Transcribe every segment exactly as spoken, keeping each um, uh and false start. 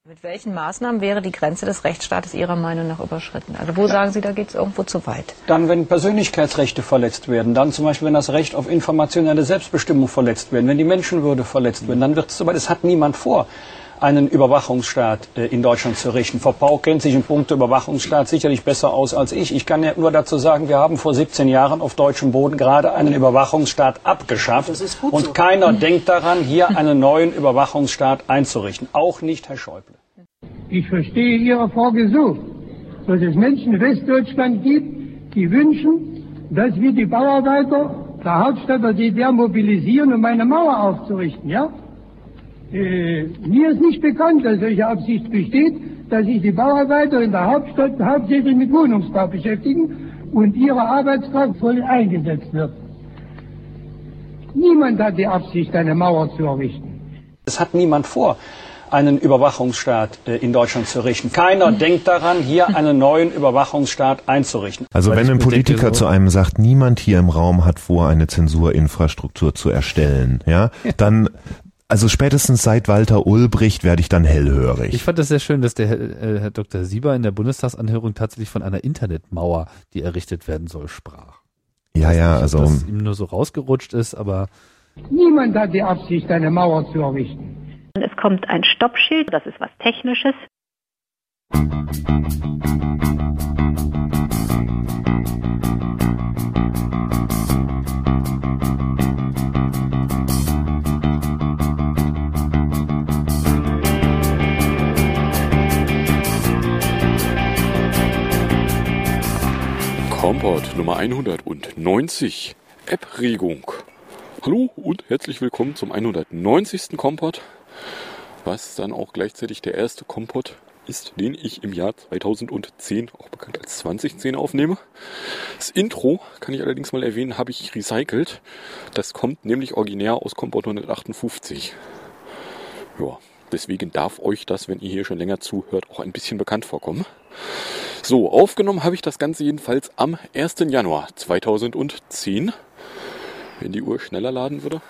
Mit welchen Maßnahmen wäre die Grenze des Rechtsstaates Ihrer Meinung nach überschritten? Also wo sagen Sie, da geht es irgendwo zu weit? Dann, wenn Persönlichkeitsrechte verletzt werden, dann zum Beispiel, wenn das Recht auf informationelle Selbstbestimmung verletzt wird, wenn die Menschenwürde verletzt wird, dann wird es so weit. Es hat niemand vor, einen Überwachungsstaat äh, in Deutschland zu richten. Frau Pauck kennt sich in puncto Überwachungsstaat sicherlich besser aus als ich. Ich kann ja nur dazu sagen, wir haben vor siebzehn Jahren auf deutschem Boden gerade einen Überwachungsstaat abgeschafft. Das ist gut und so. Keiner mhm. denkt daran, hier einen neuen Überwachungsstaat einzurichten. Auch nicht Herr Schäuble. Ich verstehe Ihre Frage so, dass es Menschen in Westdeutschland gibt, die wünschen, dass wir die Bauarbeiter der Hauptstadt der D D R mobilisieren, um eine Mauer aufzurichten, ja? Äh, mir ist nicht bekannt, dass solche Absicht besteht, dass sich die Bauarbeiter in der Hauptstadt hauptsächlich mit Wohnungsbau beschäftigen und ihre Arbeitskraft voll eingesetzt wird. Niemand hat die Absicht, eine Mauer zu errichten. Es hat niemand vor, einen Überwachungsstaat äh, in Deutschland zu richten. Keiner denkt daran, hier einen neuen Überwachungsstaat einzurichten. Also wenn ein Politiker zu einem sagt, niemand hier im Raum hat vor, eine Zensurinfrastruktur zu erstellen, ja, dann... Also spätestens seit Walter Ulbricht werde ich dann hellhörig. Ich fand das sehr schön, dass der äh, Herr Doktor Sieber in der Bundestagsanhörung tatsächlich von einer Internetmauer, die errichtet werden soll, sprach. Ja, ich ja, nicht, also... Ob das ihm nur so rausgerutscht ist, aber... Niemand hat die Absicht, eine Mauer zu errichten. Es kommt ein Stoppschild, das ist was Technisches. Kompott Nummer hundertneunzig, App-Regung. Hallo und herzlich willkommen zum hundertneunzigsten Kompott, was dann auch gleichzeitig der erste Kompott ist, den ich im Jahr zweitausendzehn, auch bekannt als zweitausendzehn, aufnehme. Das Intro, kann ich allerdings mal erwähnen, habe ich recycelt. Das kommt nämlich originär aus Kompott hundertachtundfünfzig. Ja, deswegen darf euch das, wenn ihr hier schon länger zuhört, auch ein bisschen bekannt vorkommen. So, aufgenommen habe ich das Ganze jedenfalls am ersten Januar zweitausendzehn. Wenn die Uhr schneller laden würde.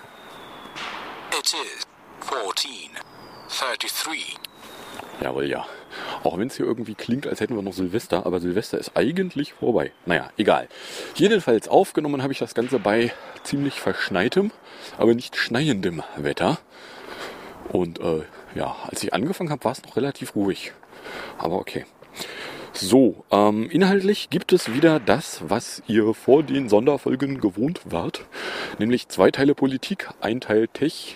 It is fourteen thirty-three. Jawohl, ja. Auch wenn es hier irgendwie klingt, als hätten wir noch Silvester, aber Silvester ist eigentlich vorbei. Naja, egal. Jedenfalls aufgenommen habe ich das Ganze bei ziemlich verschneitem, aber nicht schneiendem Wetter. Und äh, ja, als ich angefangen habe, war es noch relativ ruhig. Aber okay. So, ähm, inhaltlich gibt es wieder das, was ihr vor den Sonderfolgen gewohnt wart. Nämlich zwei Teile Politik, ein Teil Tech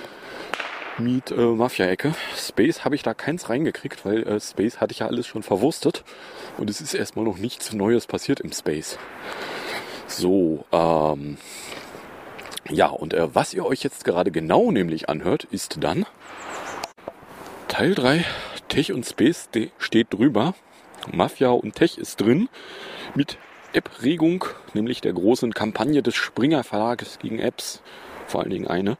mit äh, Mafia-Ecke. Space habe ich da keins reingekriegt, weil äh, Space hatte ich ja alles schon verwurstet. Und es ist erstmal noch nichts Neues passiert im Space. So, ähm... ja, und äh, was ihr euch jetzt gerade genau nämlich anhört, ist dann Teil drei, Tech und Space steht drüber. Mafia und Tech ist drin, mit App-Regung, nämlich der großen Kampagne des Springer Verlages gegen Apps, vor allen Dingen eine.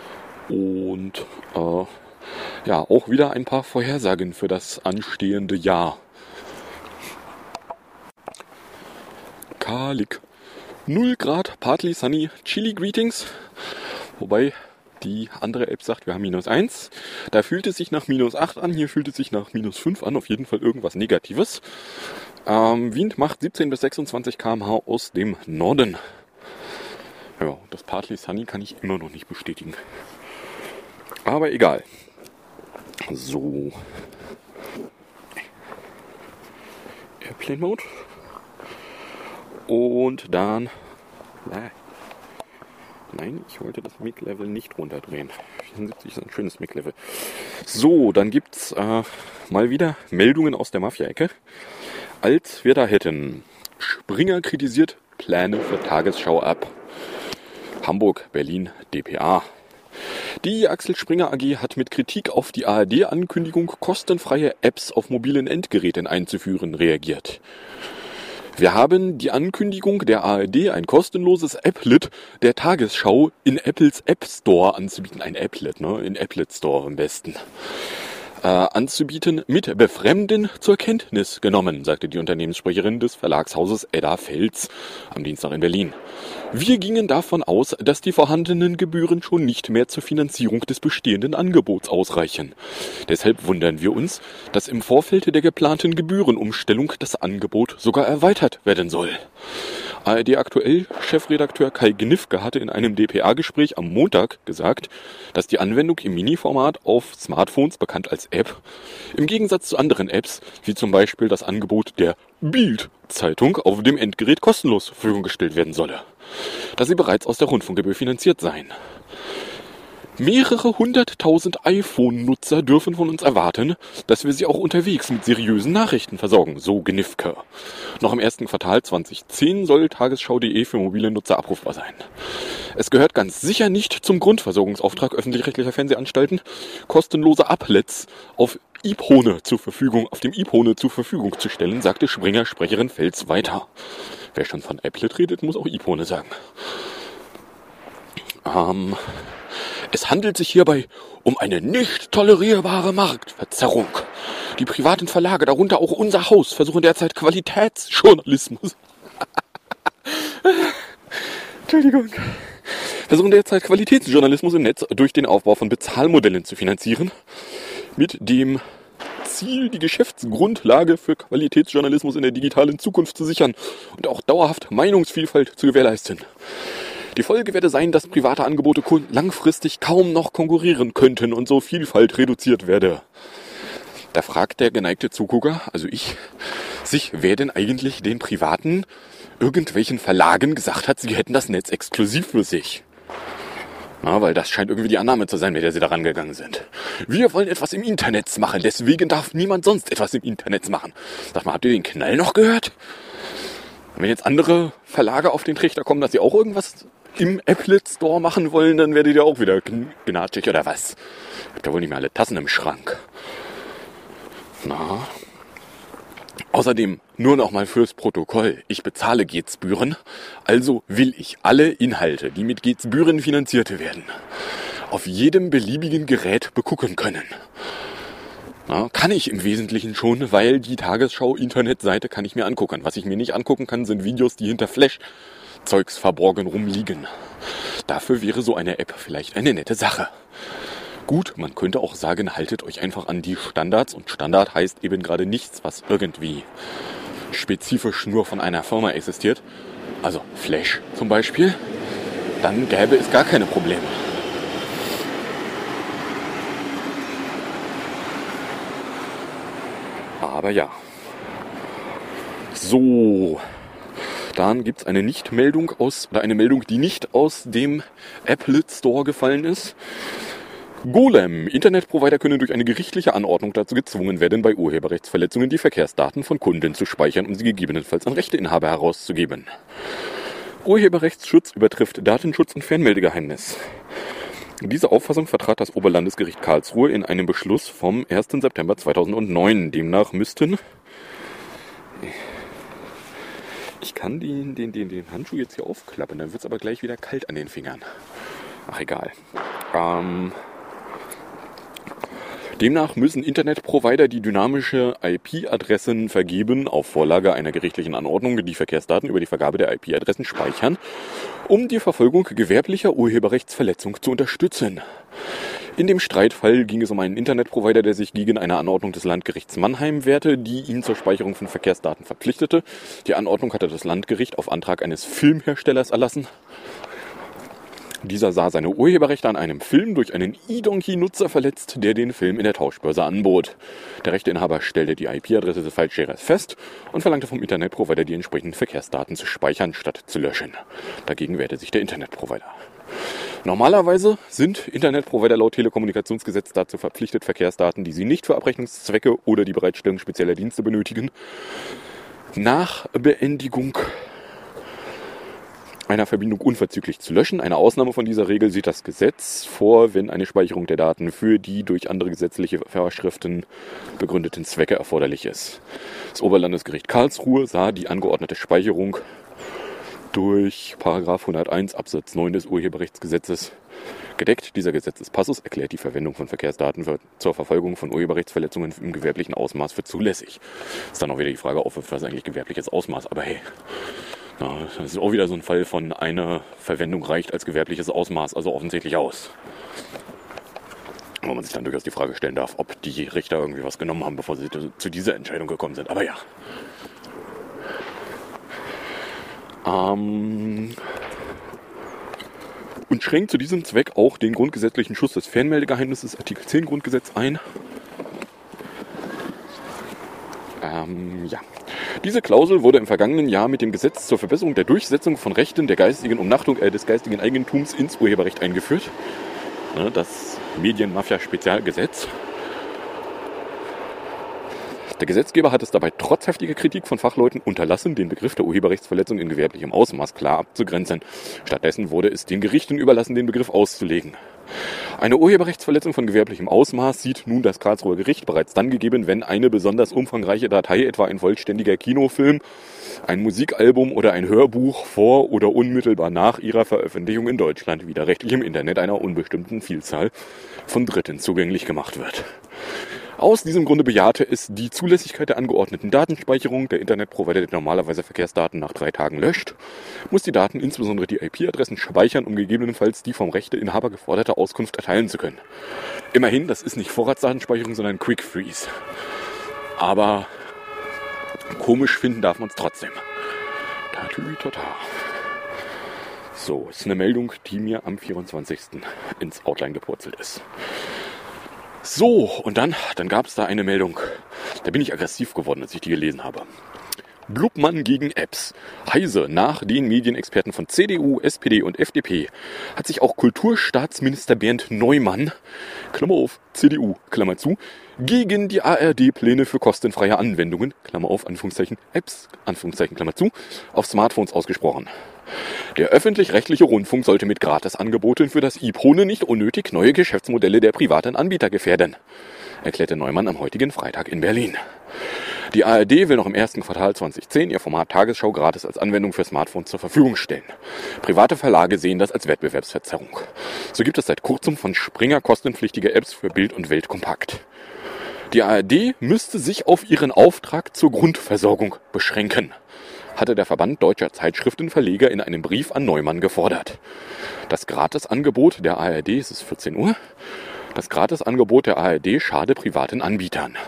Und äh, ja, auch wieder ein paar Vorhersagen für das anstehende Jahr. Kalik. null Grad, partly sunny, chilly greetings. Wobei die andere App sagt, wir haben minus eins. Da fühlt es sich nach minus acht an, hier fühlt es sich nach minus fünf an. Auf jeden Fall irgendwas Negatives. Ähm, Wind macht siebzehn bis sechsundzwanzig Kilometer pro Stunde aus dem Norden. Ja, das partly sunny kann ich immer noch nicht bestätigen. Aber egal. So. Airplane Mode. Und dann... Nein, ich wollte das Mic-Level nicht runterdrehen. vierundsiebzig ist ein schönes Mic-Level. So, dann gibt's äh, mal wieder Meldungen aus der Mafia-Ecke. Als wir da hätten: Springer kritisiert Pläne für Tagesschau ab. Hamburg, Berlin, D P A. Die Axel Springer A G hat mit Kritik auf die A R D-Ankündigung, kostenfreie Apps auf mobilen Endgeräten einzuführen, reagiert. Wir haben die Ankündigung der A R D, ein kostenloses Applet der Tagesschau in Apples App Store anzubieten. Ein Applet, ne? In Applet Store am besten. äh, anzubieten, mit Befremden zur Kenntnis genommen, sagte die Unternehmenssprecherin des Verlagshauses Edda Fels am Dienstag in Berlin. Wir gingen davon aus, dass die vorhandenen Gebühren schon nicht mehr zur Finanzierung des bestehenden Angebots ausreichen. Deshalb wundern wir uns, dass im Vorfeld der geplanten Gebührenumstellung das Angebot sogar erweitert werden soll. A R D Aktuell Chefredakteur Kai Gnifke hatte in einem D P A-Gespräch am Montag gesagt, dass die Anwendung im Mini-Format auf Smartphones, bekannt als App, im Gegensatz zu anderen Apps, wie zum Beispiel das Angebot der Bild-Zeitung, auf dem Endgerät kostenlos zur Verfügung gestellt werden solle, da sie bereits aus der Rundfunkgebühr finanziert seien. Mehrere hunderttausend iPhone-Nutzer dürfen von uns erwarten, dass wir sie auch unterwegs mit seriösen Nachrichten versorgen, so Gnifke. Noch im ersten Quartal zweitausendzehn soll Tagesschau punkt de für mobile Nutzer abrufbar sein. Es gehört ganz sicher nicht zum Grundversorgungsauftrag öffentlich-rechtlicher Fernsehanstalten, kostenlose Applets auf iPhone zur Verfügung, auf dem iPhone zur Verfügung zu stellen, sagte Springer-Sprecherin Fels weiter. Wer schon von Applet redet, muss auch iPhone sagen. Ähm... Es handelt sich hierbei um eine nicht tolerierbare Marktverzerrung. Die privaten Verlage, darunter auch unser Haus, versuchen derzeit Qualitätsjournalismus. Entschuldigung. Versuchen derzeit Qualitätsjournalismus im Netz durch den Aufbau von Bezahlmodellen zu finanzieren, mit dem Ziel, die Geschäftsgrundlage für Qualitätsjournalismus in der digitalen Zukunft zu sichern und auch dauerhaft Meinungsvielfalt zu gewährleisten. Die Folge werde sein, dass private Angebote langfristig kaum noch konkurrieren könnten und so Vielfalt reduziert werde. Da fragt der geneigte Zugucker, also ich, sich, wer denn eigentlich den privaten, irgendwelchen Verlagen gesagt hat, sie hätten das Netz exklusiv für sich. Na, weil das scheint irgendwie die Annahme zu sein, mit der sie da rangegangen sind. Wir wollen etwas im Internet machen, deswegen darf niemand sonst etwas im Internet machen. Sag mal, habt ihr den Knall noch gehört? Wenn jetzt andere Verlage auf den Trichter kommen, dass sie auch irgendwas im Applet Store machen wollen, dann werdet ihr auch wieder gnatschig oder was? Habt ihr wohl nicht mehr alle Tassen im Schrank? Na. Außerdem nur noch mal fürs Protokoll. Ich bezahle Getzbüren, also will ich alle Inhalte, die mit Getzbüren finanziert werden, auf jedem beliebigen Gerät begucken können. Na, kann ich im Wesentlichen schon, weil die Tagesschau-Internetseite kann ich mir angucken. Was ich mir nicht angucken kann, sind Videos, die hinter Flash-Zeugs verborgen rumliegen. Dafür wäre so eine App vielleicht eine nette Sache. Gut, man könnte auch sagen, haltet euch einfach an die Standards. Und Standard heißt eben gerade nichts, was irgendwie spezifisch nur von einer Firma existiert. Also Flash zum Beispiel. Dann gäbe es gar keine Probleme. Aber ja. So. Dann gibt es eine Nicht-Meldung aus, oder eine Meldung, die nicht aus dem Applet Store gefallen ist. Golem. Internetprovider können durch eine gerichtliche Anordnung dazu gezwungen werden, bei Urheberrechtsverletzungen die Verkehrsdaten von Kunden zu speichern, um sie gegebenenfalls an Rechteinhaber herauszugeben. Urheberrechtsschutz übertrifft Datenschutz und Fernmeldegeheimnis. Diese Auffassung vertrat das Oberlandesgericht Karlsruhe in einem Beschluss vom ersten September zweitausendneun. Demnach müssten... Ich kann den, den, den, den Handschuh jetzt hier aufklappen, dann wird es aber gleich wieder kalt an den Fingern. Ach, egal. Ähm... Demnach müssen Internetprovider, die dynamische I P-Adressen vergeben, auf Vorlage einer gerichtlichen Anordnung die Verkehrsdaten über die Vergabe der I P-Adressen speichern, um die Verfolgung gewerblicher Urheberrechtsverletzung zu unterstützen. In dem Streitfall ging es um einen Internetprovider, der sich gegen eine Anordnung des Landgerichts Mannheim wehrte, die ihn zur Speicherung von Verkehrsdaten verpflichtete. Die Anordnung hatte das Landgericht auf Antrag eines Filmherstellers erlassen. Dieser sah seine Urheberrechte an einem Film durch einen eDonkey-Nutzer verletzt, der den Film in der Tauschbörse anbot. Der Rechteinhaber stellte die I P-Adresse des Filesharers fest und verlangte vom Internetprovider, die entsprechenden Verkehrsdaten zu speichern, statt zu löschen. Dagegen wehrte sich der Internetprovider. Normalerweise sind Internetprovider laut Telekommunikationsgesetz dazu verpflichtet, Verkehrsdaten, die sie nicht für Abrechnungszwecke oder die Bereitstellung spezieller Dienste benötigen, nach Beendigung einer Verbindung unverzüglich zu löschen. Eine Ausnahme von dieser Regel sieht das Gesetz vor, wenn eine Speicherung der Daten für die durch andere gesetzliche Vorschriften begründeten Zwecke erforderlich ist. Das Oberlandesgericht Karlsruhe sah die angeordnete Speicherung durch Paragraph hunderteins Absatz neun des Urheberrechtsgesetzes Gedeckt, dieser Gesetzespassus erklärt die Verwendung von Verkehrsdaten für, zur Verfolgung von Urheberrechtsverletzungen im gewerblichen Ausmaß für zulässig. Ist dann auch wieder die Frage auf, was eigentlich gewerbliches Ausmaß, aber hey, na, das ist auch wieder so ein Fall von einer Verwendung reicht als gewerbliches Ausmaß, also offensichtlich aus. Wo man sich dann durchaus die Frage stellen darf, ob die Richter irgendwie was genommen haben, bevor sie zu dieser Entscheidung gekommen sind. Aber ja. Ähm... Und schränkt zu diesem Zweck auch den grundgesetzlichen Schutz des Fernmeldegeheimnisses Artikel zehn Grundgesetz ein. Ähm, ja. Diese Klausel wurde im vergangenen Jahr mit dem Gesetz zur Verbesserung der Durchsetzung von Rechten der geistigen Umnachtung äh, des geistigen Eigentums ins Urheberrecht eingeführt. Ne, das Medienmafia-Spezialgesetz. Der Gesetzgeber hat es dabei trotz heftiger Kritik von Fachleuten unterlassen, den Begriff der Urheberrechtsverletzung in gewerblichem Ausmaß klar abzugrenzen. Stattdessen wurde es den Gerichten überlassen, den Begriff auszulegen. Eine Urheberrechtsverletzung von gewerblichem Ausmaß sieht nun das Karlsruher Gericht bereits dann gegeben, wenn eine besonders umfangreiche Datei, etwa ein vollständiger Kinofilm, ein Musikalbum oder ein Hörbuch vor oder unmittelbar nach ihrer Veröffentlichung in Deutschland widerrechtlich im Internet einer unbestimmten Vielzahl von Dritten zugänglich gemacht wird. Aus diesem Grunde bejahte es die Zulässigkeit der angeordneten Datenspeicherung. Der Internetprovider, der normalerweise Verkehrsdaten nach drei Tagen löscht, muss die Daten, insbesondere die I P-Adressen, speichern, um gegebenenfalls die vom Rechteinhaber geforderte Auskunft erteilen zu können. Immerhin, das ist nicht Vorratsdatenspeicherung, sondern Quick Freeze. Aber komisch finden darf man es trotzdem. Tatütata. So, ist eine Meldung, die mir am vierundzwanzigsten ins Outline gepurzelt ist. So, und dann, dann gab es da eine Meldung. Da bin ich aggressiv geworden, als ich die gelesen habe. Blubmann gegen Apps. Heise, nach den Medienexperten von C D U, S P D und F D P, hat sich auch Kulturstaatsminister Bernd Neumann, Klammer auf, C D U, Klammer zu, gegen die A R D-Pläne für kostenfreie Anwendungen, Klammer auf, Anführungszeichen, Apps, Anführungszeichen, Klammer zu, auf Smartphones ausgesprochen. Der öffentlich-rechtliche Rundfunk sollte mit Gratisangeboten für das iPhone nicht unnötig neue Geschäftsmodelle der privaten Anbieter gefährden, erklärte Neumann am heutigen Freitag in Berlin. Die A R D will noch im ersten Quartal zweitausendzehn ihr Format Tagesschau gratis als Anwendung für Smartphones zur Verfügung stellen. Private Verlage sehen das als Wettbewerbsverzerrung. So gibt es seit kurzem von Springer kostenpflichtige Apps für Bild und Welt kompakt. Die A R D müsste sich auf ihren Auftrag zur Grundversorgung beschränken, hatte der Verband deutscher Zeitschriftenverleger in einem Brief an Neumann gefordert. Das Gratisangebot der A R D, es ist vierzehn Uhr, das Gratisangebot der A R D schade privaten Anbietern.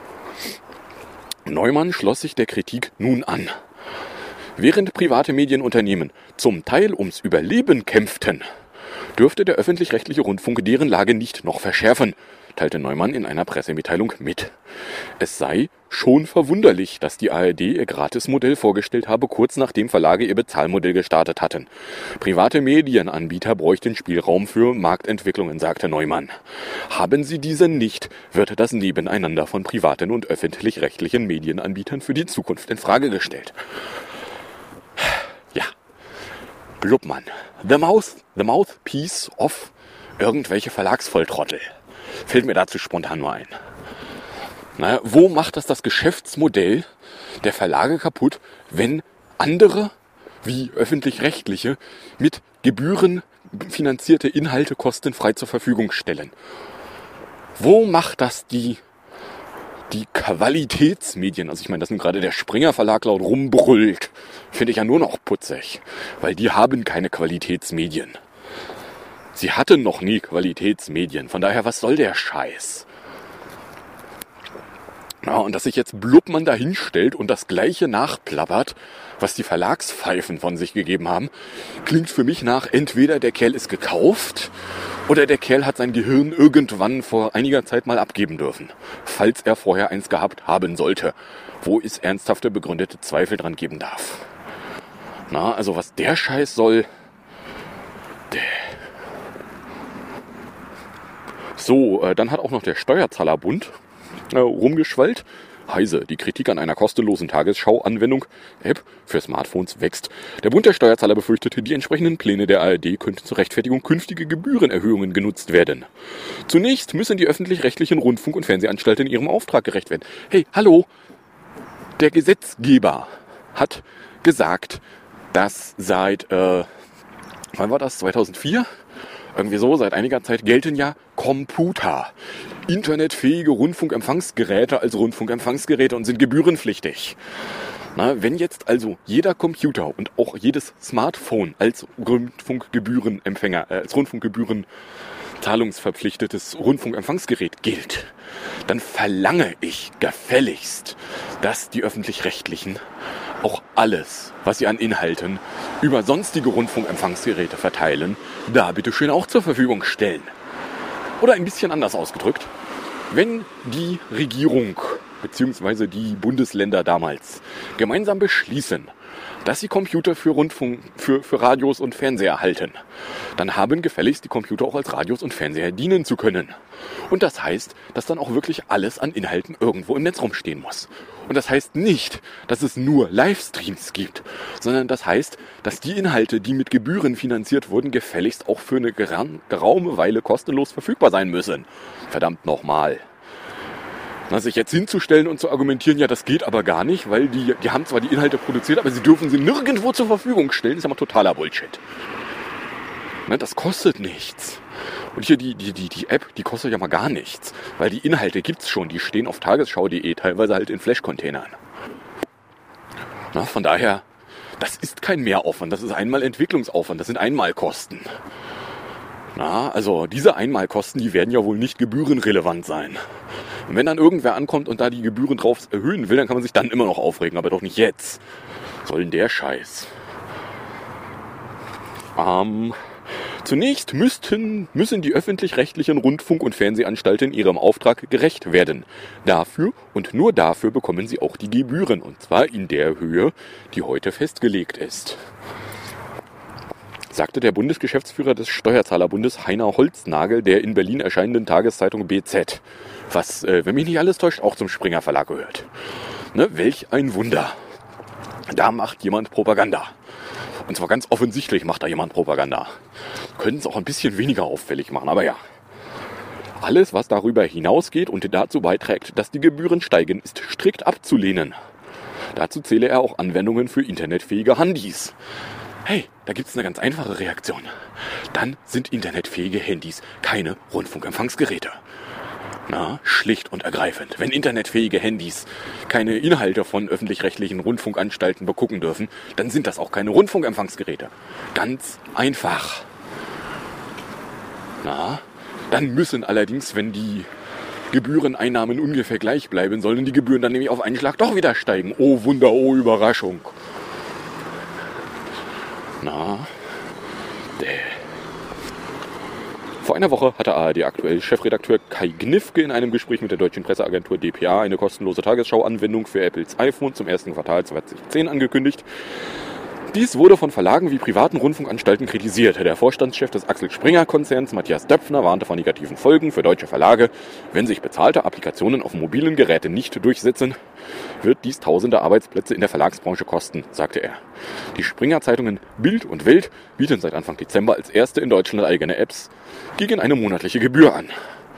Neumann schloss sich der Kritik nun an. Während private Medienunternehmen zum Teil ums Überleben kämpften, dürfte der öffentlich-rechtliche Rundfunk deren Lage nicht noch verschärfen, teilte Neumann in einer Pressemitteilung mit. Es sei schon verwunderlich, dass die A R D ihr Gratismodell vorgestellt habe, kurz nachdem Verlage ihr Bezahlmodell gestartet hatten. Private Medienanbieter bräuchten Spielraum für Marktentwicklungen, sagte Neumann. Haben sie diesen nicht, wird das Nebeneinander von privaten und öffentlich-rechtlichen Medienanbietern für die Zukunft in Frage gestellt. Ja, Blubmann. The mouth, the mouthpiece of irgendwelche Verlagsvolltrottel. Fällt mir dazu spontan nur ein. Naja, wo macht das das Geschäftsmodell der Verlage kaputt, wenn andere, wie öffentlich-rechtliche, mit Gebühren finanzierte Inhalte kostenfrei zur Verfügung stellen? Wo macht das die, die Qualitätsmedien? Also ich meine, dass nun gerade der Springer Verlag laut rumbrüllt, finde ich ja nur noch putzig, weil die haben keine Qualitätsmedien. Sie hatten noch nie Qualitätsmedien, von daher, was soll der Scheiß? Ja, und dass sich jetzt Blubmann da hinstellt und das Gleiche nachplappert, was die Verlagspfeifen von sich gegeben haben, klingt für mich nach, entweder der Kerl ist gekauft oder der Kerl hat sein Gehirn irgendwann vor einiger Zeit mal abgeben dürfen, falls er vorher eins gehabt haben sollte, wo es ernsthafte begründete Zweifel dran geben darf. Na, also was der Scheiß soll... Der So, äh, dann hat auch noch der Steuerzahlerbund äh, rumgeschwallt. Heise, die Kritik an einer kostenlosen Tagesschau-Anwendung, App für Smartphones wächst. Der Bund der Steuerzahler befürchtete, die entsprechenden Pläne der A R D könnten zur Rechtfertigung künftiger Gebührenerhöhungen genutzt werden. Zunächst müssen die öffentlich-rechtlichen Rundfunk- und Fernsehanstalten ihrem Auftrag gerecht werden. Hey, hallo! Der Gesetzgeber hat gesagt, dass seit, äh, wann war das, zweitausendvier? irgendwie so, seit einiger Zeit gelten ja Computer, internetfähige Rundfunkempfangsgeräte als Rundfunkempfangsgeräte und sind gebührenpflichtig. Na, wenn jetzt also jeder Computer und auch jedes Smartphone als Rundfunkgebührenempfänger, äh, als Rundfunkgebühren zahlungsverpflichtetes Rundfunkempfangsgerät gilt, dann verlange ich gefälligst, dass die Öffentlich-Rechtlichen auch alles, was sie an Inhalten über sonstige Rundfunkempfangsgeräte verteilen, da bitteschön auch zur Verfügung stellen. Oder ein bisschen anders ausgedrückt, wenn die Regierung bzw. die Bundesländer damals gemeinsam beschließen, dass sie Computer für Rundfunk, für, für Radios und Fernseher halten, dann haben gefälligst die Computer auch als Radios und Fernseher dienen zu können. Und das heißt, dass dann auch wirklich alles an Inhalten irgendwo im Netz rumstehen muss. Und das heißt nicht, dass es nur Livestreams gibt, sondern das heißt, dass die Inhalte, die mit Gebühren finanziert wurden, gefälligst auch für eine geraume Weile kostenlos verfügbar sein müssen. Verdammt nochmal. Na, sich jetzt hinzustellen und zu argumentieren, ja, das geht aber gar nicht, weil die, die haben zwar die Inhalte produziert, aber sie dürfen sie nirgendwo zur Verfügung stellen, ist ja mal totaler Bullshit. Na, das kostet nichts. Und hier die, die, die, die App, die kostet ja mal gar nichts, weil die Inhalte gibt's schon, die stehen auf tagesschau punkt de, teilweise halt in Flash-Containern. Na, von daher, das ist kein Mehraufwand, das ist einmal Entwicklungsaufwand, das sind Einmalkosten. Na, also diese Einmalkosten, die werden ja wohl nicht gebührenrelevant sein. Und wenn dann irgendwer ankommt und da die Gebühren drauf erhöhen will, dann kann man sich dann immer noch aufregen, aber doch nicht jetzt. Was soll denn der Scheiß? Ähm, zunächst müssten, müssen die öffentlich-rechtlichen Rundfunk- und Fernsehanstalten ihrem Auftrag gerecht werden. Dafür und nur dafür bekommen sie auch die Gebühren, und zwar in der Höhe, die heute festgelegt ist, sagte der Bundesgeschäftsführer des Steuerzahlerbundes Heiner Holznagel der in Berlin erscheinenden Tageszeitung B Z, was, äh, wenn mich nicht alles täuscht, auch zum Springer Verlag gehört. Ne, welch ein Wunder. Da macht jemand Propaganda. Und zwar ganz offensichtlich macht da jemand Propaganda. Können es auch ein bisschen weniger auffällig machen, aber ja. Alles, was darüber hinausgeht und dazu beiträgt, dass die Gebühren steigen, ist strikt abzulehnen. Dazu zähle er auch Anwendungen für internetfähige Handys. Hey, da gibt's eine ganz einfache Reaktion. Dann sind internetfähige Handys keine Rundfunkempfangsgeräte. Na, schlicht und ergreifend. Wenn internetfähige Handys keine Inhalte von öffentlich-rechtlichen Rundfunkanstalten begucken dürfen, dann sind das auch keine Rundfunkempfangsgeräte. Ganz einfach. Na, dann müssen allerdings, wenn die Gebühreneinnahmen ungefähr gleich bleiben, sollen die Gebühren dann nämlich auf einen Schlag doch wieder steigen. Oh Wunder, oh Überraschung. Na, däh. Vor einer Woche hatte A R D aktuell Chefredakteur Kai Gnifke in einem Gespräch mit der deutschen Presseagentur D P A eine kostenlose Tagesschau-Anwendung für Apples iPhone zum ersten Quartal zweitausendzehn angekündigt. Dies wurde von Verlagen wie privaten Rundfunkanstalten kritisiert. Der Vorstandschef des Axel Springer-Konzerns, Matthias Döpfner, warnte vor negativen Folgen für deutsche Verlage. Wenn sich bezahlte Applikationen auf mobilen Geräten nicht durchsetzen, wird dies tausende Arbeitsplätze in der Verlagsbranche kosten, sagte er. Die Springer-Zeitungen Bild und Welt bieten seit Anfang Dezember als erste in Deutschland eigene Apps gegen eine monatliche Gebühr an.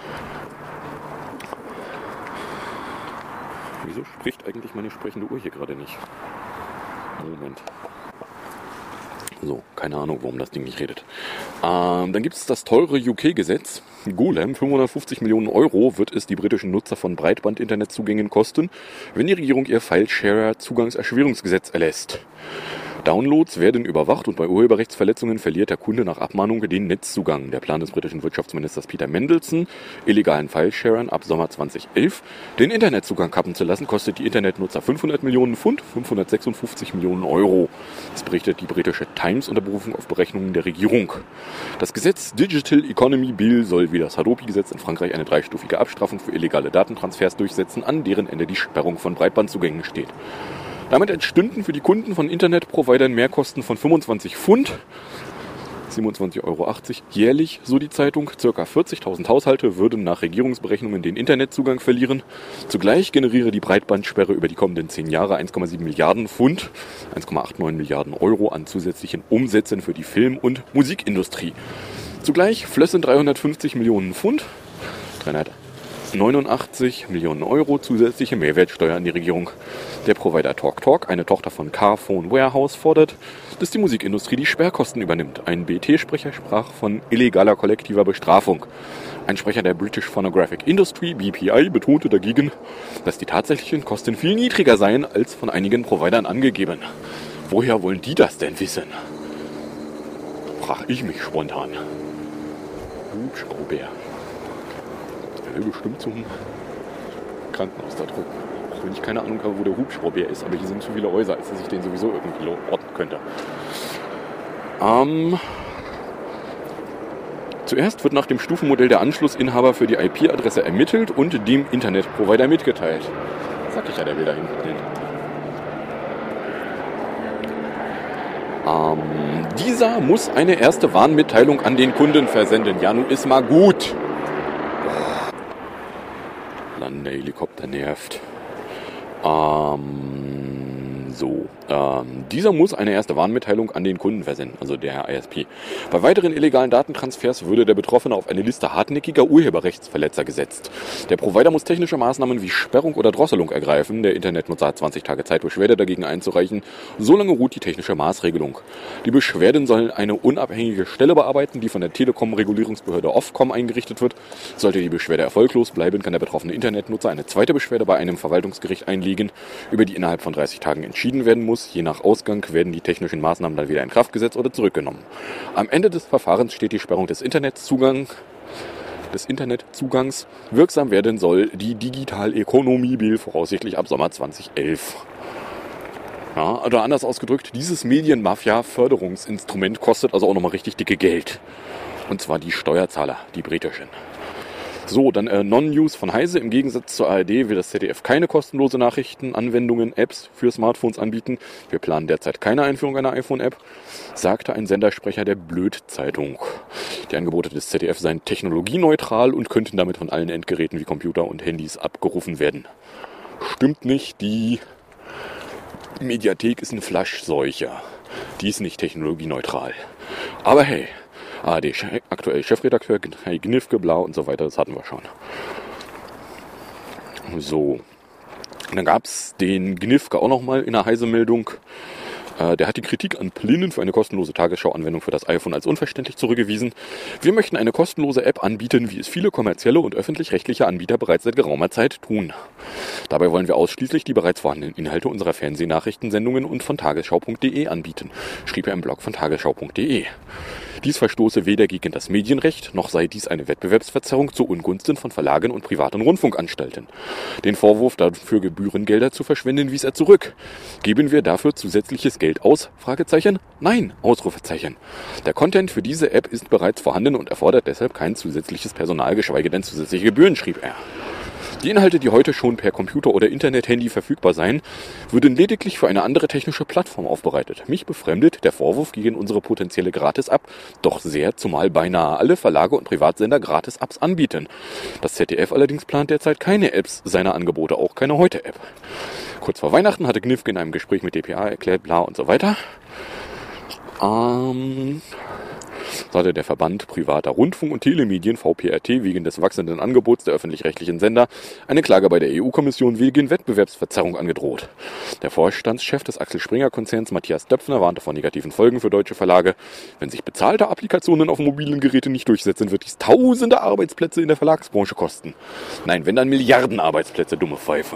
Wieso spricht eigentlich meine sprechende Uhr hier gerade nicht? Moment. So, keine Ahnung, warum das Ding nicht redet. Ähm, dann gibt es das teure U K-Gesetz. Golem, fünfhundertfünfzig Millionen Euro wird es die britischen Nutzer von Breitband-Internetzugängen kosten, wenn die Regierung ihr File-Sharer-Zugangserschwerungsgesetz erlässt. Downloads werden überwacht und bei Urheberrechtsverletzungen verliert der Kunde nach Abmahnung den Netzzugang. Der Plan des britischen Wirtschaftsministers Peter Mandelson, illegalen File-Sharern ab Sommer zweitausendelf den Internetzugang kappen zu lassen, kostet die Internetnutzer fünfhundert Millionen Pfund, fünfhundertsechsundfünfzig Millionen Euro. Das berichtet die britische Times unter Berufung auf Berechnungen der Regierung. Das Gesetz Digital Economy Bill soll wie das Hadopi-Gesetz in Frankreich eine dreistufige Abstrafung für illegale Datentransfers durchsetzen, an deren Ende die Sperrung von Breitbandzugängen steht. Damit entstünden für die Kunden von Internetprovidern Mehrkosten von fünfundzwanzig Pfund, siebenundzwanzig Euro achtzig jährlich, so die Zeitung. Circa vierzigtausend Haushalte würden nach Regierungsberechnungen den Internetzugang verlieren. Zugleich generiere die Breitbandsperre über die kommenden zehn Jahre eins Komma sieben Milliarden Pfund, eins Komma neunundachtzig Milliarden Euro an zusätzlichen Umsätzen für die Film- und Musikindustrie. Zugleich flössen dreihundertfünfzig Millionen Pfund, neunundachtzig Millionen Euro zusätzliche Mehrwertsteuer an die Regierung. Der Provider TalkTalk, eine Tochter von Carphone Warehouse, fordert, dass die Musikindustrie die Sperrkosten übernimmt. Ein B T-Sprecher sprach von illegaler kollektiver Bestrafung. Ein Sprecher der British Phonographic Industry, B P I, betonte dagegen, dass die tatsächlichen Kosten viel niedriger seien als von einigen Providern angegeben. Woher wollen die das denn wissen? Frag ich mich spontan. Hubschrauber. Der will bestimmt zum Krankenhaus da drüben. Auch wenn ich keine Ahnung habe, wo der Hubschrauber ist, aber hier sind zu viele Häuser, als dass ich den sowieso irgendwie orten könnte. Ähm... Zuerst wird nach dem Stufenmodell der Anschlussinhaber für die I P-Adresse ermittelt und dem Internetprovider mitgeteilt. Sag ich ja, der will da hinten hin. Ähm, dieser muss eine erste Warnmitteilung an den Kunden versenden. Ja, nun ist mal gut. Landehelikopter nervt. Ähm, so. Ähm, dieser muss eine erste Warnmitteilung an den Kunden versenden, also der I S P. Bei weiteren illegalen Datentransfers würde der Betroffene auf eine Liste hartnäckiger Urheberrechtsverletzer gesetzt. Der Provider muss technische Maßnahmen wie Sperrung oder Drosselung ergreifen. Der Internetnutzer hat zwanzig Tage Zeit, Beschwerde dagegen einzureichen. Solange ruht die technische Maßregelung. Die Beschwerden sollen eine unabhängige Stelle bearbeiten, die von der Telekom-Regulierungsbehörde Ofcom eingerichtet wird. Sollte die Beschwerde erfolglos bleiben, kann der betroffene Internetnutzer eine zweite Beschwerde bei einem Verwaltungsgericht einlegen, über die innerhalb von dreißig Tagen entschieden werden muss. Je nach Ausgang werden die technischen Maßnahmen dann wieder in Kraft gesetzt oder zurückgenommen. Am Ende des Verfahrens steht die Sperrung des Internetzugangs, des Internetzugangs. Wirksam werden soll die Digital Economy Bill voraussichtlich ab Sommer zweitausendelf. Ja, oder anders ausgedrückt, dieses Medienmafia-Förderungsinstrument kostet also auch nochmal richtig dicke Geld. Und zwar die Steuerzahler, die britischen. So, dann äh, Non-News von Heise. Im Gegensatz zur A R D will das Z D F keine kostenlose Nachrichtenanwendungen, Apps für Smartphones anbieten. Wir planen derzeit keine Einführung einer iPhone-App, sagte ein Sendersprecher der Blöd-Zeitung. Die Angebote des Z D F seien technologieneutral und könnten damit von allen Endgeräten wie Computer und Handys abgerufen werden. Stimmt nicht, die Mediathek ist eine Flaschseuche. Die ist nicht technologieneutral. Aber hey, A R D aktuell Chefredakteur, Kai Gnifke, Blau und so weiter, das hatten wir schon. So, und dann gab es den Gnifke auch nochmal in einer Heise-Meldung. Äh, der hat die Kritik an Plinnen für eine kostenlose Tagesschau-Anwendung für das iPhone als unverständlich zurückgewiesen. Wir möchten eine kostenlose App anbieten, wie es viele kommerzielle und öffentlich-rechtliche Anbieter bereits seit geraumer Zeit tun. Dabei wollen wir ausschließlich die bereits vorhandenen Inhalte unserer Fernsehnachrichtensendungen und von tagesschau punkt de anbieten, schrieb er im Blog von tagesschau punkt de. Dies verstoße weder gegen das Medienrecht, noch sei dies eine Wettbewerbsverzerrung zu Ungunsten von Verlagen und privaten Rundfunkanstalten. Den Vorwurf, dafür Gebührengelder zu verschwenden, wies er zurück. Geben wir dafür zusätzliches Geld aus? Fragezeichen? Nein! Ausrufezeichen. Der Content für diese App ist bereits vorhanden und erfordert deshalb kein zusätzliches Personal, geschweige denn zusätzliche Gebühren, schrieb er. Die Inhalte, die heute schon per Computer oder Internet-Handy verfügbar seien, würden lediglich für eine andere technische Plattform aufbereitet. Mich befremdet der Vorwurf gegen unsere potenzielle Gratis-App doch sehr, zumal beinahe alle Verlage und Privatsender Gratis-Apps anbieten. Das Z D F allerdings plant derzeit keine Apps seiner Angebote, auch keine Heute-App. Kurz vor Weihnachten hatte Gnifke in einem Gespräch mit D P A erklärt, bla und so weiter. Ähm... sagte der Verband privater Rundfunk- und Telemedien V P R T wegen des wachsenden Angebots der öffentlich-rechtlichen Sender eine Klage bei der E U-Kommission wegen Wettbewerbsverzerrung angedroht. Der Vorstandschef des Axel Springer-Konzerns Matthias Döpfner warnte vor negativen Folgen für deutsche Verlage. Wenn sich bezahlte Applikationen auf mobilen Geräten nicht durchsetzen, wird dies tausende Arbeitsplätze in der Verlagsbranche kosten. Nein, wenn dann Milliarden Arbeitsplätze, dumme Pfeife.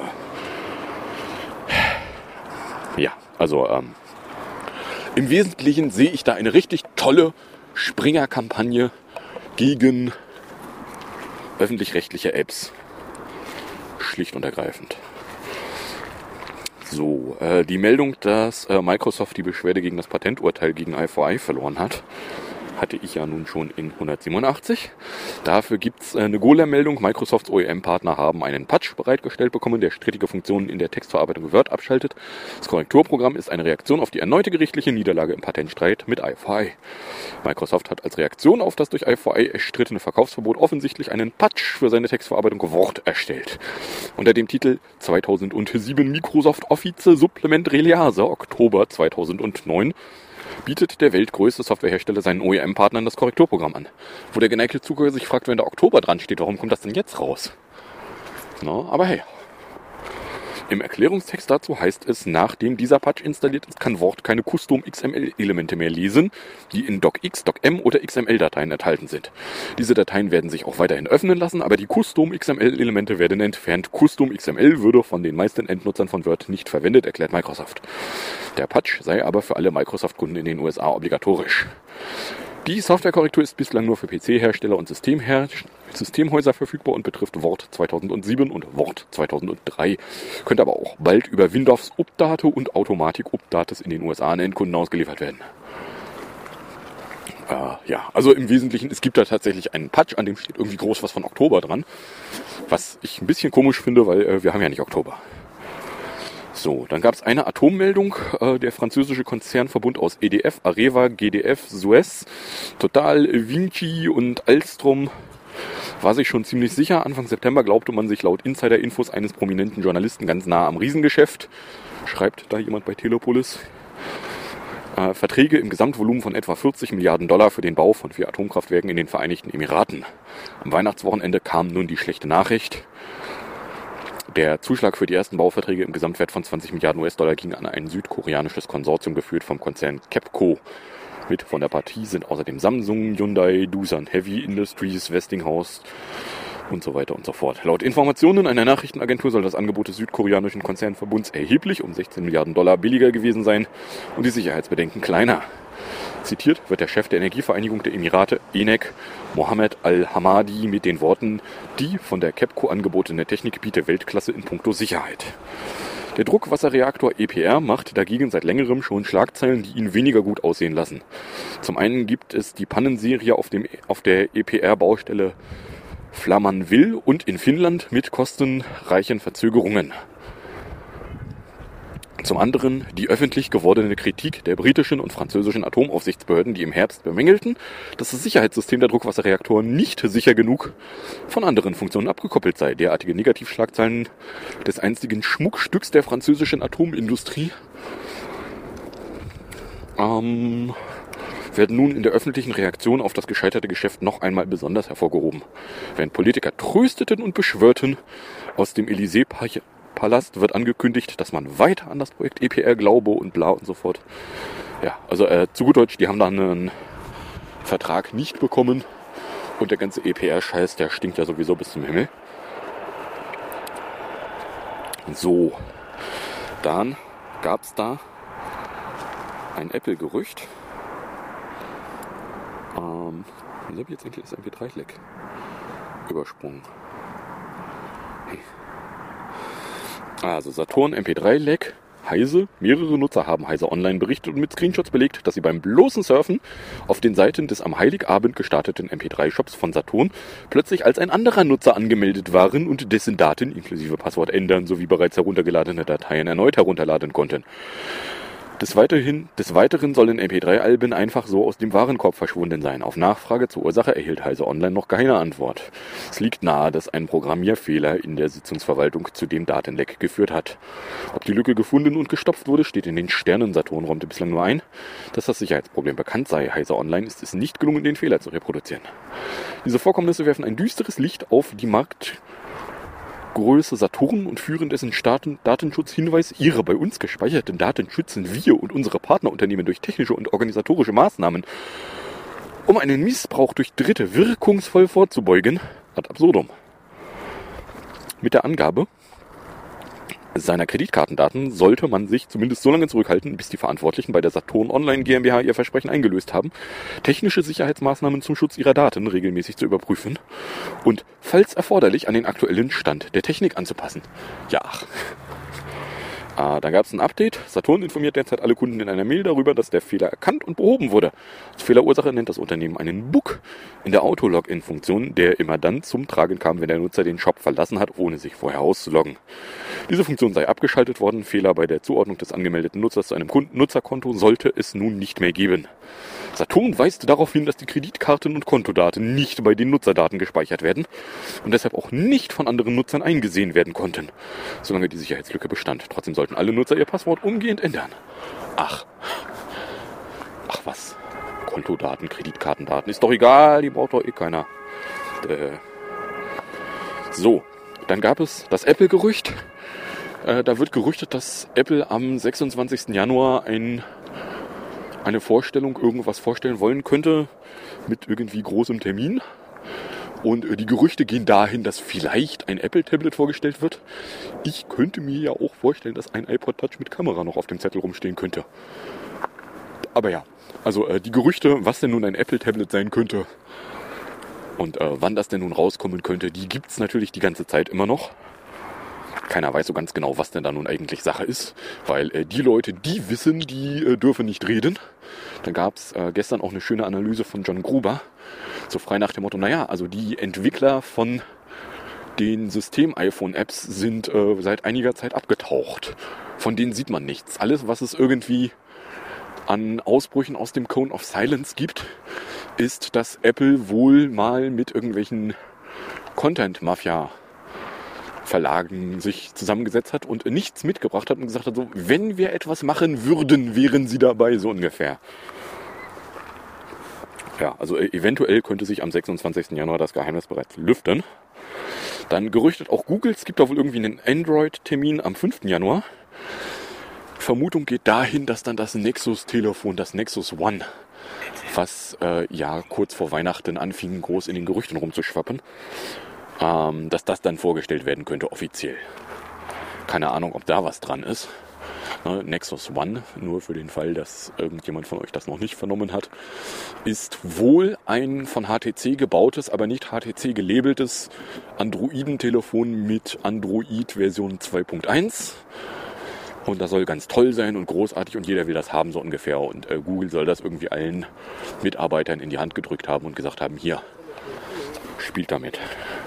Ja, also ähm, im Wesentlichen sehe ich da eine richtig tolle Springer-Kampagne gegen öffentlich-rechtliche Apps. Schlicht und ergreifend. So, äh, die Meldung, dass äh, Microsoft die Beschwerde gegen das Patenturteil gegen I four I verloren hat, hatte ich ja nun schon in hundertsiebenundachtzig. Dafür gibt's äh, eine Golem-Meldung. Microsofts O E M-Partner haben einen Patch bereitgestellt bekommen, der strittige Funktionen in der Textverarbeitung Word abschaltet. Das Korrekturprogramm ist eine Reaktion auf die erneute gerichtliche Niederlage im Patentstreit mit I four I. Microsoft hat als Reaktion auf das durch I four I erstrittene Verkaufsverbot offensichtlich einen Patch für seine Textverarbeitung Word erstellt. Unter dem Titel zweitausendsieben Microsoft Office Supplement Release Oktober zweitausendneun bietet der weltgrößte Softwarehersteller seinen O E M-Partnern das Korrekturprogramm an. Wo der geneigte Zuhörer sich fragt, wenn der Oktober dran steht, warum kommt das denn jetzt raus? Na, aber hey. Im Erklärungstext dazu heißt es, nachdem dieser Patch installiert ist, kann Word keine Custom-X M L-Elemente mehr lesen, die in DocX, DocM oder X M L-Dateien enthalten sind. Diese Dateien werden sich auch weiterhin öffnen lassen, aber die Custom-X M L-Elemente werden entfernt. Custom-X M L würde von den meisten Endnutzern von Word nicht verwendet, erklärt Microsoft. Der Patch sei aber für alle Microsoft-Kunden in den U S A obligatorisch. Die Softwarekorrektur ist bislang nur für P C-Hersteller und Systemher Systemhäuser verfügbar und betrifft Word zweitausendsieben und Word zweitausenddrei. Könnte aber auch bald über Windows Update und Automatic Updates in den U S A an Endkunden ausgeliefert werden. Äh, ja, also im Wesentlichen, es gibt da tatsächlich einen Patch, an dem steht irgendwie groß was von Oktober dran. Was ich ein bisschen komisch finde, weil äh, wir haben ja nicht Oktober. So, dann gab es eine Atommeldung. Äh, der französische Konzernverbund aus E D F, Areva, G D F, Suez, Total, Vinci und Alstom war sich schon ziemlich sicher. Anfang September glaubte man sich laut Insider-Infos eines prominenten Journalisten ganz nah am Riesengeschäft. Schreibt da jemand bei Telepolis. Äh, Verträge im Gesamtvolumen von etwa vierzig Milliarden Dollar für den Bau von vier Atomkraftwerken in den Vereinigten Emiraten. Am Weihnachtswochenende kam nun die schlechte Nachricht. Der Zuschlag für die ersten Bauverträge im Gesamtwert von zwanzig Milliarden U S-Dollar ging an ein südkoreanisches Konsortium geführt vom Konzern KEPCO. Mit von der Partie sind außerdem Samsung, Hyundai, Doosan Heavy Industries, Westinghouse und so weiter und so fort. Laut Informationen einer Nachrichtenagentur soll das Angebot des südkoreanischen Konzernverbunds erheblich um sechzehn Milliarden Dollar billiger gewesen sein und die Sicherheitsbedenken kleiner. Zitiert wird der Chef der Energievereinigung der Emirate, E N E C, Mohammed Al-Hamadi, mit den Worten: Die von der KEPCO angebotene Technik biete Weltklasse in puncto Sicherheit. Der Druckwasserreaktor E P R macht dagegen seit längerem schon Schlagzeilen, die ihn weniger gut aussehen lassen. Zum einen gibt es die Pannenserie auf, dem, auf der E P R-Baustelle Flamanville und in Finnland mit kostenreichen Verzögerungen. Zum anderen die öffentlich gewordene Kritik der britischen und französischen Atomaufsichtsbehörden, die im Herbst bemängelten, dass das Sicherheitssystem der Druckwasserreaktoren nicht sicher genug von anderen Funktionen abgekoppelt sei. Derartige Negativschlagzeilen des einstigen Schmuckstücks der französischen Atomindustrie ähm, werden nun in der öffentlichen Reaktion auf das gescheiterte Geschäft noch einmal besonders hervorgehoben. Während Politiker trösteten und beschwörten, aus dem Élysée Palast wird angekündigt, dass man weiter an das Projekt E P R glaube und bla und so fort. Ja, also äh, zu gut Deutsch, die haben dann einen Vertrag nicht bekommen und der ganze E P R-Scheiß, der stinkt ja sowieso bis zum Himmel. So, dann gab es da ein Apple-Gerücht. Ähm, wieso habe ich jetzt endlich das M P drei Leck übersprungen? Hey. Also Saturn M P drei Leck, Heise. Mehrere Nutzer haben Heise Online berichtet und mit Screenshots belegt, dass sie beim bloßen Surfen auf den Seiten des am Heiligabend gestarteten M P drei Shops von Saturn plötzlich als ein anderer Nutzer angemeldet waren und dessen Daten inklusive Passwort ändern sowie bereits heruntergeladene Dateien erneut herunterladen konnten. Des Weiteren, des Weiteren sollen M P drei Alben einfach so aus dem Warenkorb verschwunden sein. Auf Nachfrage zur Ursache erhielt Heise Online noch keine Antwort. Es liegt nahe, dass ein Programmierfehler in der Sitzungsverwaltung zu dem Datenleck geführt hat. Ob die Lücke gefunden und gestopft wurde, steht in den Sternen. Saturn räumte bislang nur ein, dass das Sicherheitsproblem bekannt sei. Heise Online ist es nicht gelungen, den Fehler zu reproduzieren. Diese Vorkommnisse werfen ein düsteres Licht auf die Markt Größe Saturn und führen dessen Daten Datenschutzhinweis: Ihre bei uns gespeicherten Daten schützen wir und unsere Partnerunternehmen durch technische und organisatorische Maßnahmen, um einen Missbrauch durch Dritte wirkungsvoll vorzubeugen, ad absurdum. Mit der Angabe seiner Kreditkartendaten sollte man sich zumindest so lange zurückhalten, bis die Verantwortlichen bei der Saturn Online GmbH ihr Versprechen eingelöst haben, technische Sicherheitsmaßnahmen zum Schutz ihrer Daten regelmäßig zu überprüfen und, falls erforderlich, an den aktuellen Stand der Technik anzupassen. Ja. Ah, da gab es ein Update. Saturn informiert derzeit alle Kunden in einer Mail darüber, dass der Fehler erkannt und behoben wurde. Als Fehlerursache nennt das Unternehmen einen Bug in der Auto-Login-Funktion, der immer dann zum Tragen kam, wenn der Nutzer den Shop verlassen hat, ohne sich vorher auszuloggen. Diese Funktion sei abgeschaltet worden. Fehler bei der Zuordnung des angemeldeten Nutzers zu einem Nutzerkonto sollte es nun nicht mehr geben. Saturn weist darauf hin, dass die Kreditkarten- und Kontodaten nicht bei den Nutzerdaten gespeichert werden und deshalb auch nicht von anderen Nutzern eingesehen werden konnten, solange die Sicherheitslücke bestand. Trotzdem sollten alle Nutzer ihr Passwort umgehend ändern. Ach. Ach was. Kontodaten, Kreditkartendaten. Ist doch egal, die braucht doch eh keiner. Äh. So. Dann gab es das Apple-Gerücht. Äh, da wird gerüchtet, dass Apple am sechsundzwanzigsten Januar ein, eine Vorstellung, irgendwas vorstellen wollen könnte mit irgendwie großem Termin. Und äh, die Gerüchte gehen dahin, dass vielleicht ein Apple-Tablet vorgestellt wird. Ich könnte mir ja auch vorstellen, dass ein iPod Touch mit Kamera noch auf dem Zettel rumstehen könnte. Aber ja, also äh, die Gerüchte, was denn nun ein Apple-Tablet sein könnte und äh, wann das denn nun rauskommen könnte, die gibt es natürlich die ganze Zeit immer noch. Keiner weiß so ganz genau, was denn da nun eigentlich Sache ist, weil äh, die Leute, die wissen, die äh, dürfen nicht reden. Dann gab es äh, gestern auch eine schöne Analyse von John Gruber, so frei nach dem Motto, naja, also die Entwickler von den System-iPhone-Apps sind äh, seit einiger Zeit abgetaucht. Von denen sieht man nichts. Alles, was es irgendwie an Ausbrüchen aus dem Cone of Silence gibt, ist, dass Apple wohl mal mit irgendwelchen Content-Mafia Verlagen sich zusammengesetzt hat und nichts mitgebracht hat und gesagt hat, so, wenn wir etwas machen würden, wären sie dabei, so ungefähr. Ja, also eventuell könnte sich am sechsundzwanzigsten Januar das Geheimnis bereits lüften. Dann gerüchtet auch Google, es gibt da wohl irgendwie einen Android-Termin am fünften Januar. Vermutung geht dahin, dass dann das Nexus-Telefon, das Nexus One, was äh, ja kurz vor Weihnachten anfing, groß in den Gerüchten rumzuschwappen, Ähm, dass das dann vorgestellt werden könnte offiziell. Keine Ahnung, ob da was dran ist. Ne, Nexus One, nur für den Fall, dass irgendjemand von euch das noch nicht vernommen hat, ist wohl ein von H T C gebautes, aber nicht H T C gelabeltes Androiden-Telefon mit Android-Version zwei Punkt eins. Und das soll ganz toll sein und großartig und jeder will das haben, so ungefähr. Und äh, Google soll das irgendwie allen Mitarbeitern in die Hand gedrückt haben und gesagt haben, hier, spielt damit.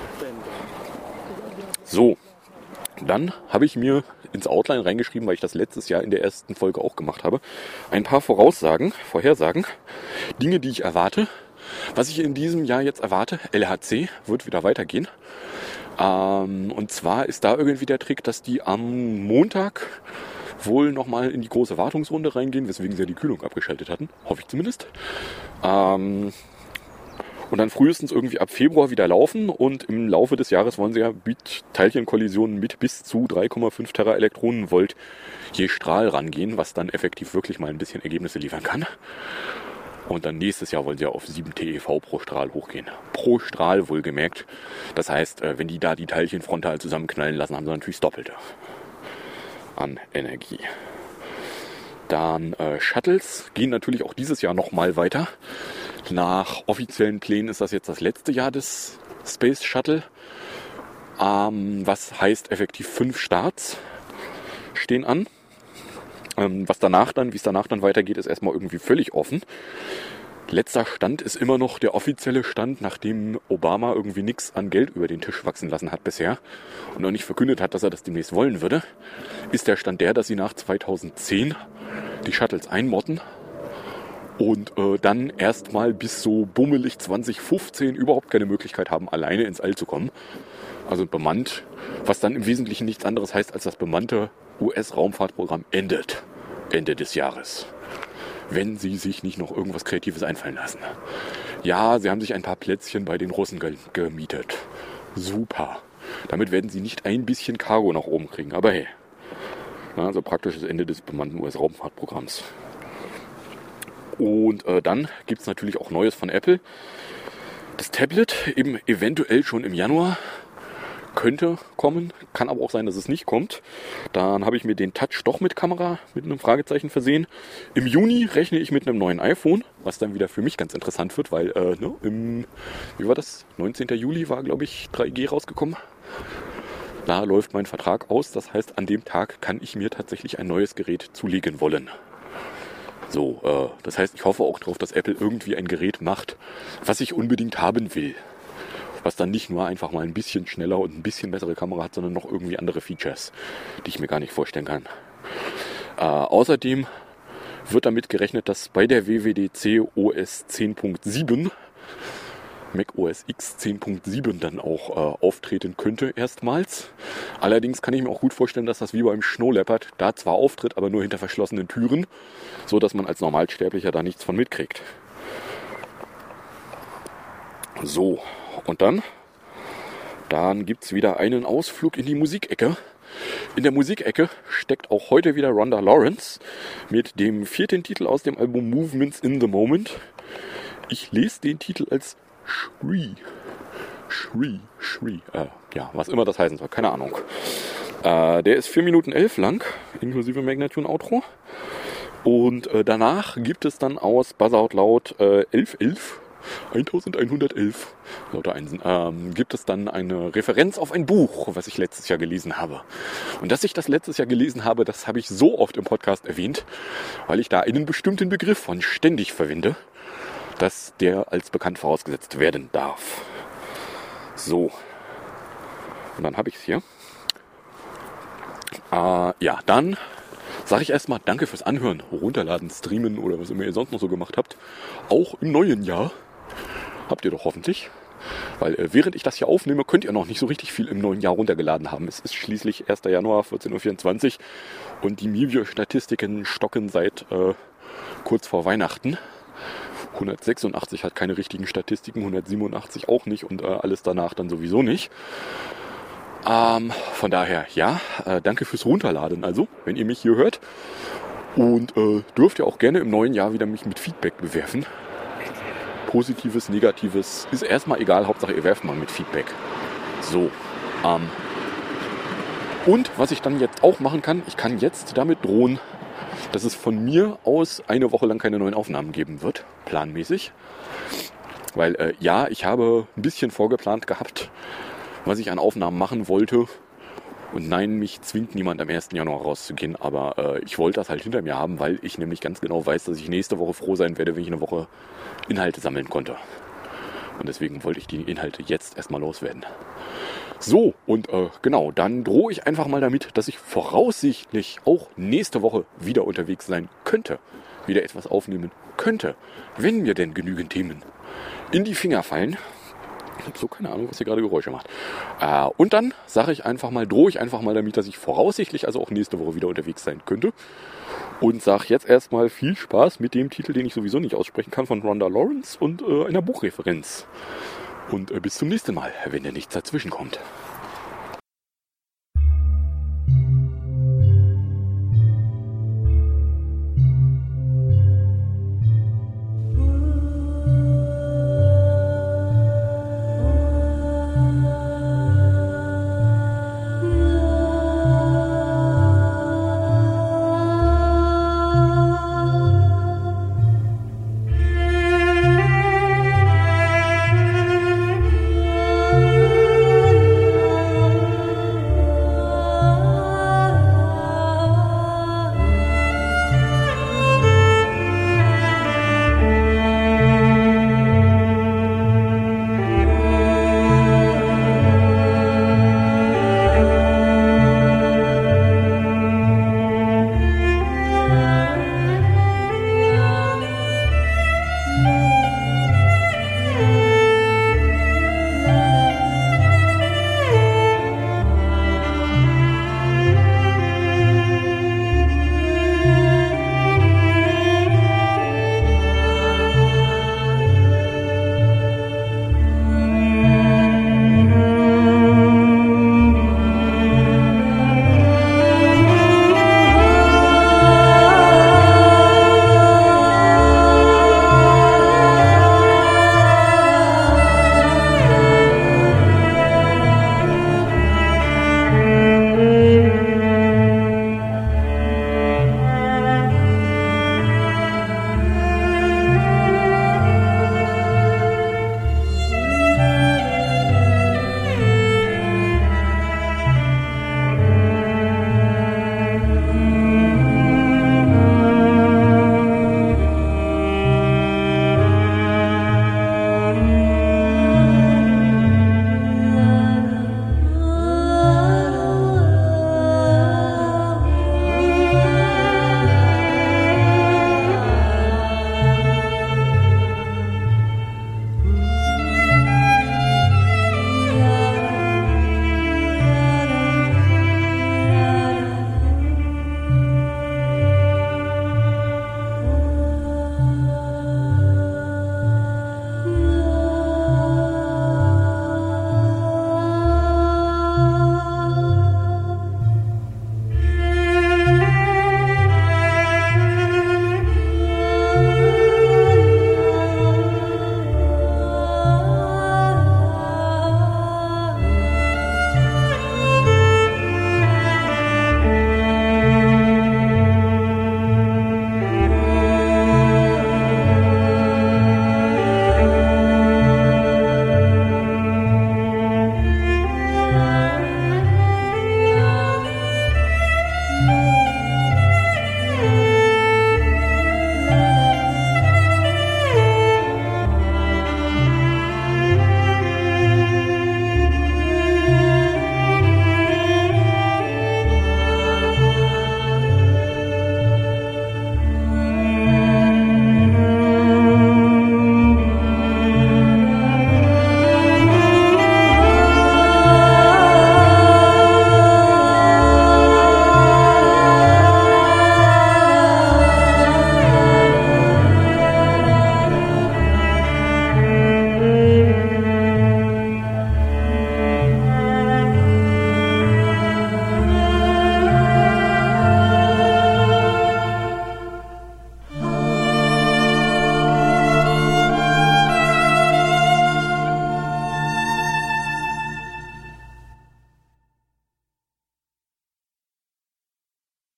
So, dann habe ich mir ins Outline reingeschrieben, weil ich das letztes Jahr in der ersten Folge auch gemacht habe, ein paar Voraussagen, Vorhersagen, Dinge, die ich erwarte. Was ich in diesem Jahr jetzt erwarte, L H C wird wieder weitergehen. Ähm, und zwar ist da irgendwie der Trick, dass die am Montag wohl nochmal in die große Wartungsrunde reingehen, weswegen sie ja die Kühlung abgeschaltet hatten, hoffe ich zumindest. Ähm... Und dann frühestens irgendwie ab Februar wieder laufen und im Laufe des Jahres wollen sie ja mit Teilchenkollisionen mit bis zu drei Komma fünf Tera Elektronenvolt je Strahl rangehen, was dann effektiv wirklich mal ein bisschen Ergebnisse liefern kann. Und dann nächstes Jahr wollen sie ja auf sieben T E V pro Strahl hochgehen. Pro Strahl wohlgemerkt. Das heißt, wenn die da die Teilchen frontal zusammenknallen lassen, haben sie natürlich das Doppelte an Energie. Dann äh, Shuttles gehen natürlich auch dieses Jahr nochmal weiter. Nach offiziellen Plänen ist das jetzt das letzte Jahr des Space Shuttle. Ähm, was heißt effektiv fünf Starts stehen an. Ähm, was danach dann, wie es danach dann weitergeht, ist erstmal irgendwie völlig offen. Letzter Stand ist immer noch der offizielle Stand, nachdem Obama irgendwie nichts an Geld über den Tisch wachsen lassen hat bisher und noch nicht verkündet hat, dass er das demnächst wollen würde, ist der Stand der, dass sie nach zweitausendzehn die Shuttles einmotten und äh, dann erstmal bis so bummelig zwanzig fünfzehn überhaupt keine Möglichkeit haben, alleine ins All zu kommen. Also bemannt, was dann im Wesentlichen nichts anderes heißt, als das bemannte U S-Raumfahrtprogramm endet Ende des Jahres. Wenn sie sich nicht noch irgendwas Kreatives einfallen lassen. Ja, sie haben sich ein paar Plätzchen bei den Russen ge- gemietet. Super. Damit werden sie nicht ein bisschen Cargo nach oben kriegen, aber hey. Na, also praktisch das Ende des bemannten U S-Raumfahrtprogramms. Und äh, dann gibt es natürlich auch Neues von Apple. Das Tablet eben eventuell schon im Januar. Könnte kommen, kann aber auch sein, dass es nicht kommt. Dann habe ich mir den Touch doch mit Kamera mit einem Fragezeichen versehen. Im Juni rechne ich mit einem neuen iPhone, was dann wieder für mich ganz interessant wird, weil, äh, ne, im, wie war das? neunzehnten Juli war, glaube ich, drei G rausgekommen. Da läuft mein Vertrag aus, das heißt, an dem Tag kann ich mir tatsächlich ein neues Gerät zulegen wollen. So, äh, das heißt, ich hoffe auch darauf, dass Apple irgendwie ein Gerät macht, was ich unbedingt haben will. Was dann nicht nur einfach mal ein bisschen schneller und ein bisschen bessere Kamera hat, sondern noch irgendwie andere Features, die ich mir gar nicht vorstellen kann. Äh, außerdem wird damit gerechnet, dass bei der W W D C O S zehn Punkt sieben Mac O S X zehn Punkt sieben dann auch äh, auftreten könnte erstmals. Allerdings kann ich mir auch gut vorstellen, dass das wie beim Snow Leopard da zwar auftritt, aber nur hinter verschlossenen Türen, so dass man als Normalsterblicher da nichts von mitkriegt. So, und dann dann gibt es wieder einen Ausflug in die Musikecke. In der Musikecke steckt auch heute wieder Rhonda Lawrence mit dem vierten Titel aus dem Album Movements in the Moment. Ich lese den Titel als Shri. Shri, Shri, äh, ja, was immer das heißen soll, keine Ahnung. Äh, der ist vier Minuten elf lang, inklusive Magnatune Outro. Und äh, danach gibt es dann aus Buzz Out Loud äh, elf elf, elfhundertelf, lauter Einsen, ähm, gibt es dann eine Referenz auf ein Buch, was ich letztes Jahr gelesen habe. Und dass ich das letztes Jahr gelesen habe, das habe ich so oft im Podcast erwähnt, weil ich da einen bestimmten Begriff von ständig verwende, dass der als bekannt vorausgesetzt werden darf. So. Und dann habe ich es hier. Äh, ja, dann sage ich erstmal danke fürs Anhören, runterladen, streamen oder was immer ihr sonst noch so gemacht habt. Auch im neuen Jahr. Habt ihr doch hoffentlich. Weil äh, während ich das hier aufnehme, könnt ihr noch nicht so richtig viel im neuen Jahr runtergeladen haben. Es ist schließlich erster Januar, vierzehn Uhr vierundzwanzig und die Mivio-Statistiken stocken seit äh, kurz vor Weihnachten. hundertsechsundachtzig hat keine richtigen Statistiken, hundertsiebenundachtzig auch nicht und äh, alles danach dann sowieso nicht. Ähm, von daher, ja, äh, danke fürs Runterladen, also, wenn ihr mich hier hört. Und äh, dürft ihr auch gerne im neuen Jahr wieder mich mit Feedback bewerfen. Positives, Negatives, ist erstmal egal, Hauptsache ihr werft mal mit Feedback. So, ähm, und was ich dann jetzt auch machen kann, ich kann jetzt damit drohen, dass es von mir aus eine Woche lang keine neuen Aufnahmen geben wird, planmäßig. Weil, äh, ja, ich habe ein bisschen vorgeplant gehabt, was ich an Aufnahmen machen wollte. Und nein, mich zwingt niemand am ersten Januar rauszugehen, aber äh, ich wollte das halt hinter mir haben, weil ich nämlich ganz genau weiß, dass ich nächste Woche froh sein werde, wenn ich eine Woche Inhalte sammeln konnte. Und deswegen wollte ich die Inhalte jetzt erstmal loswerden. So, und äh, genau, dann drohe ich einfach mal damit, dass ich voraussichtlich auch nächste Woche wieder unterwegs sein könnte. Wieder etwas aufnehmen könnte, wenn mir denn genügend Themen in die Finger fallen. Ich habe so keine Ahnung, was hier gerade Geräusche macht. Äh, und dann sage ich einfach mal, drohe ich einfach mal damit, dass ich voraussichtlich also auch nächste Woche wieder unterwegs sein könnte. Und sage jetzt erstmal viel Spaß mit dem Titel, den ich sowieso nicht aussprechen kann, von Rhonda Lawrence und äh, einer Buchreferenz. Und äh, bis zum nächsten Mal, wenn da nichts dazwischen kommt.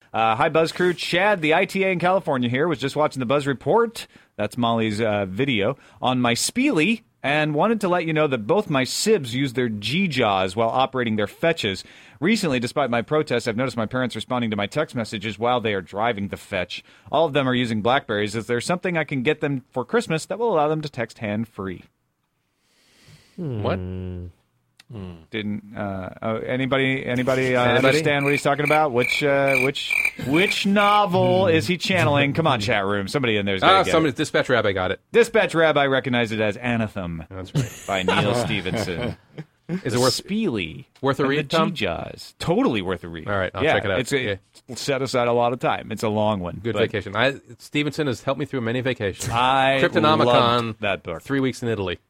Uh, hi, Buzz crew. Chad, the I T A in California here, was just watching the Buzz Report. That's Molly's uh, video on my Spieely, and wanted to let you know that both my Sibs use their G-Jaws while operating their fetches. Recently, despite my protests, I've noticed my parents responding to my text messages while they are driving the fetch. All of them are using BlackBerries. Is there something I can get them for Christmas that will allow them to text hand-free? Hmm. What? Hmm. Didn't uh, oh, anybody anybody, uh, Anybody? understand what he's talking about? Which uh, which which novel is he channeling? Come on, chat room. Somebody in there's Ah, got somebody, Dispatch Rabbi got it. Dispatch Rabbi recognized it as Anthem. That's right. By Neil Stevenson. Is it worth Speely? Worth a and read, the Tom? G-Jaws. Totally worth a read. All right, I'll yeah, check it out. It's a, Yeah. set aside a lot of time. It's a long one. Good but vacation. I, Stevenson has helped me through many vacations. I Cryptonomicon, loved that book. Three weeks in Italy.